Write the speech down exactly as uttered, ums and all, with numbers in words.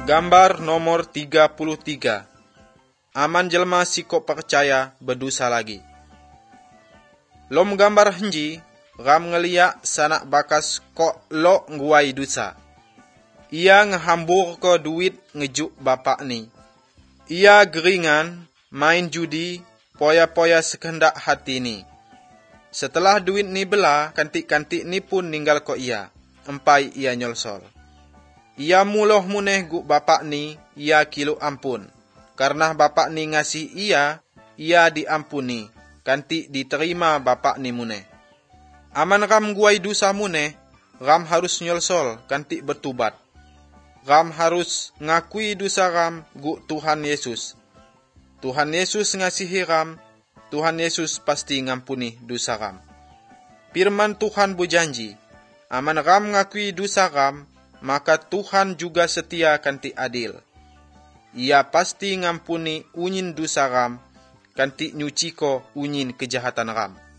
Gambar nomor tiga puluh tiga. Aman jelma siko percaya berdosa lagi. Lom gambar henji, ram ngelia sanak bakas kok lo nguai dosa. Ia ngehambur ko duit ngejuk bapak ni. Ia geringan, main judi, poya-poya sekehendak hati ni. Setelah duit ni bela, kantik-kantik ni pun ninggal ko ia. Empai ia nyolsol. Ia muloh muneh guk bapak ni, ia kilo ampun. Karena bapak ni ngasih ia, ia diampuni. Kantik diterima bapak ni muneh. Aman ram guai dosa muneh, ram harus nyolsol, kantik bertubat. Ram harus ngakui dosa ram guk Tuhan Yesus. Tuhan Yesus ngasihi ram, Tuhan Yesus pasti ngampuni dosa ram. Firman Tuhan berjanji, aman ram ngakui dosa ram, maka Tuhan juga setia kantik adil. Ia pasti ngampuni unyin dosa ram, kantik nyuciko unyin kejahatan ram.